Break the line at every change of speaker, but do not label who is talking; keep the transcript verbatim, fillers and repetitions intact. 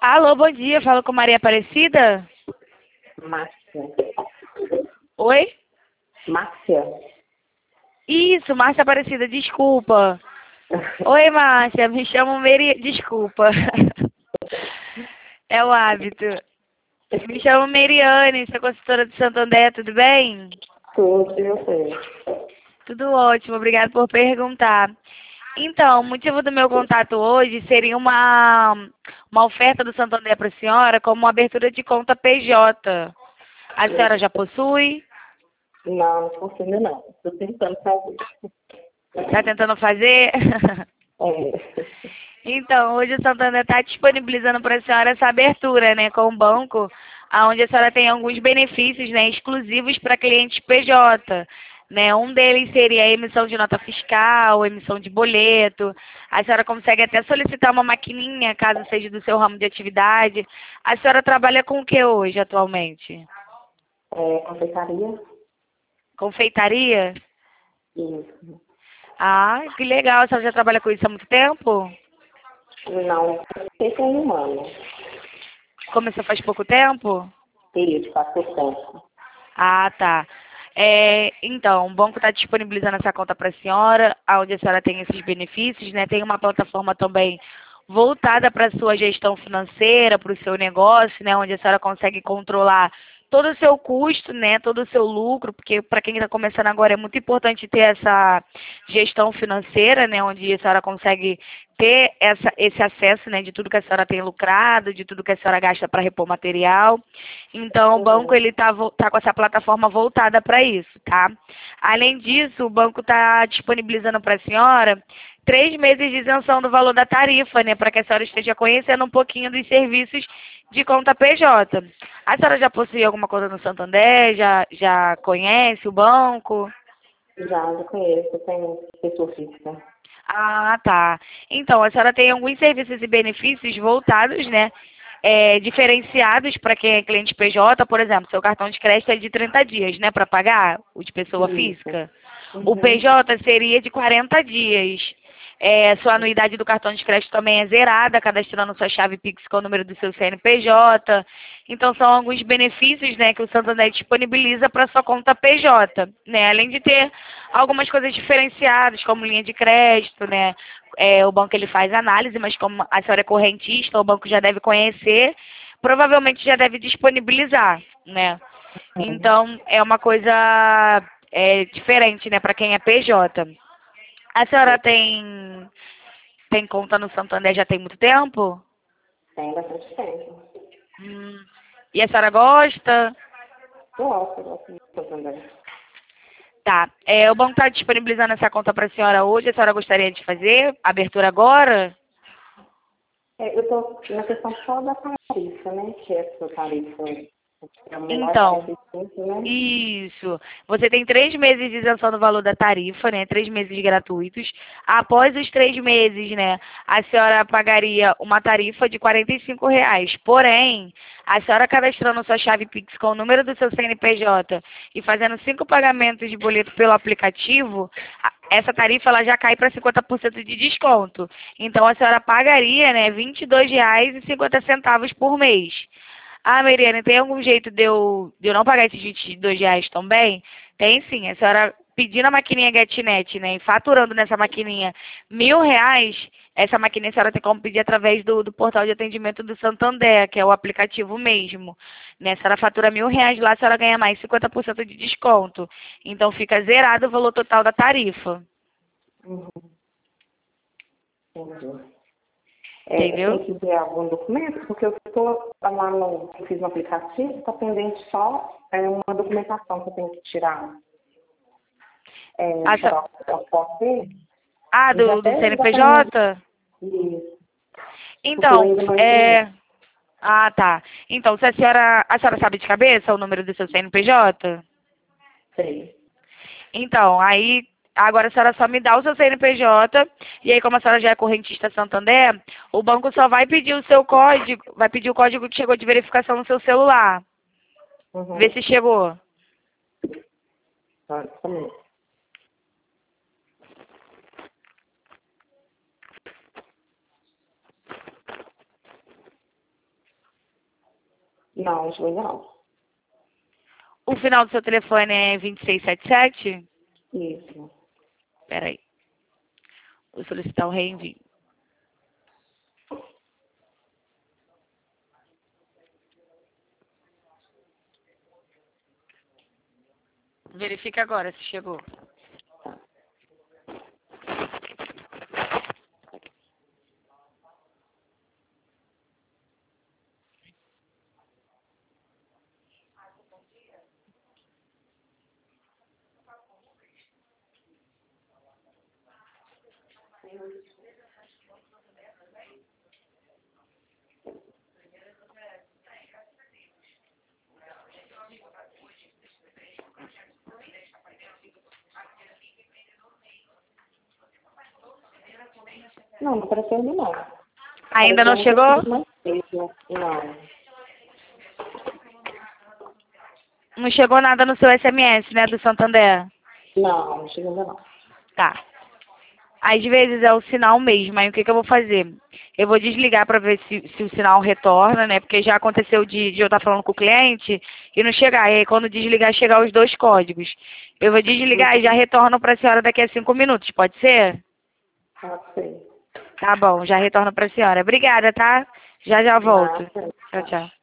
Alô, bom dia. Falo com Maria Aparecida?
Márcia.
Oi?
Márcia.
Isso, Márcia Aparecida, desculpa. Oi, Márcia, me chamo Meri... Desculpa. É o hábito. Me chamo Meriane, sou consultora de Santo André, tudo bem?
Tudo e você?
Tudo ótimo, obrigada por perguntar. Então, o motivo do meu contato hoje seria uma, uma oferta do Santo André para a senhora como uma abertura de conta P J. A senhora já possui?
Não, não consigo não. Estou tentando fazer.
Está tentando fazer?
É.
Então, hoje o Santander está disponibilizando para a senhora essa abertura, né, com o banco, onde a senhora tem alguns benefícios, né, exclusivos para clientes P J. Né? Um deles seria a emissão de nota fiscal, emissão de boleto. A senhora consegue até solicitar uma maquininha, caso seja do seu ramo de atividade. A senhora trabalha com o que hoje, atualmente?
É, confeitaria?
Confeitaria?
Isso.
Ah, que legal. A senhora já trabalha com isso há muito tempo?
Não, sei que é humano.
Começou faz pouco tempo?
Isso, faz pouco tempo.
Ah, tá. É, então, o banco está disponibilizando essa conta para a senhora, onde a senhora tem esses benefícios, né? Tem uma plataforma também voltada para a sua gestão financeira, para o seu negócio, né? Onde a senhora consegue controlar todo o seu custo, né? Todo o seu lucro, porque para quem está começando agora é muito importante ter essa gestão financeira, né? Onde a senhora consegue ter essa, esse acesso, né? De tudo que a senhora tem lucrado, de tudo que a senhora gasta para repor material. Então, o banco
Uhum.
ele tá, vo- tá com essa plataforma voltada para isso, tá? Além disso, o banco está disponibilizando para a senhora três meses de isenção do valor da tarifa, né? Para que a senhora esteja conhecendo um pouquinho dos serviços de conta P J. A senhora já possui alguma conta no Santander? Já, já conhece o banco?
Já, já conheço. Tenho pessoa física.
Ah, tá. Então, a senhora tem alguns serviços e benefícios voltados, né? É, diferenciados para quem é cliente P J, por exemplo, seu cartão de crédito é de trinta dias, né, para pagar, o de pessoa
Isso.
física. O
Uhum.
P J seria de quarenta dias. É, sua anuidade do cartão de crédito também é zerada, cadastrando sua chave Pix com o número do seu C N P J. Então, são alguns benefícios, né, que o Santander disponibiliza para sua conta P J, né? Além de ter algumas coisas diferenciadas, como linha de crédito, né? É, o banco ele faz análise, mas como a senhora é correntista, o banco já deve conhecer, provavelmente já deve disponibilizar, né?
Uhum.
Então, é uma coisa é, diferente, né, para quem é P J. A senhora tem, tem conta no Santander já tem muito tempo?
Tem bastante tempo.
Hum. E a senhora gosta?
Gosto, gosto muito também.
Tá. É, o banco está disponibilizando essa conta para a senhora hoje. A senhora gostaria de fazer abertura agora?
É, eu estou na questão só da tarifa, né? Que é a sua tarifa é o menor
Então,
quarenta e cinco, né?
isso. Você tem três meses de isenção do valor da tarifa, né? Três meses gratuitos. Após os três meses, né? A senhora pagaria uma tarifa de quarenta e cinco reais. Porém, a senhora cadastrando sua chave Pix com o número do seu C N P J e fazendo cinco pagamentos de boleto pelo aplicativo, a- essa tarifa ela já cai para cinquenta por cento de desconto. Então, a senhora pagaria, né? vinte e dois reais e cinquenta centavos por mês. Ah, Mariana, tem algum jeito de eu, de eu não pagar esses vinte e dois reais também? Tem sim. A senhora pedindo a maquininha GetNet, né, e faturando nessa maquininha mil reais, essa maquininha a senhora tem como pedir através do, do portal de atendimento do Santander, que é o aplicativo mesmo. Né? A senhora fatura mil reais lá, a senhora ganha mais cinquenta por cento de desconto. Então fica zerado o valor total da tarifa.
Uhum. Entendi. É,
Entendeu?
tem que ver algum documento, porque eu estou lá no, eu fiz no aplicativo, está pendente só é, uma documentação que eu tenho que tirar. É,
A senhora-
tirar a foto dele.
Ah,
Eu já
do, do
até já tenho
C N P J?
isso, porque eu
Então,
ainda não
é.
enviei.
Ah, tá. Então, se a senhora, a senhora sabe de cabeça o número do seu C N P J?
Sei.
Então, aí, agora a senhora só me dá o seu C N P J, e aí como a senhora já é correntista Santander, o banco só vai pedir o seu código, vai pedir o código que chegou de verificação no seu celular. Vê
Uhum.
se chegou.
Tá, só um minuto. Não, não chegou ainda não.
O final do seu telefone é vinte e seis setenta e sete?
Isso.
Peraí. Vou solicitar o reenvio. Verifica agora se chegou.
Não, não apareceu ainda não.
Ainda não
Apareceu
chegou?
um mais cedo. Não.
Não chegou nada no seu S M S, né, do Santander?
Não, não chegou ainda não.
Tá. Às vezes é o sinal mesmo, aí o que, que eu vou fazer? Eu vou desligar para ver se, se o sinal retorna, né? Porque já aconteceu de, de eu estar falando com o cliente e não chegar. E aí quando desligar, chegar os dois códigos. Eu vou desligar e já retorno para a senhora daqui a cinco minutos, pode ser?
Pode ser.
Tá bom, já retorno para a senhora. Obrigada, tá? Já já volto.
Nada.
Tchau, tchau.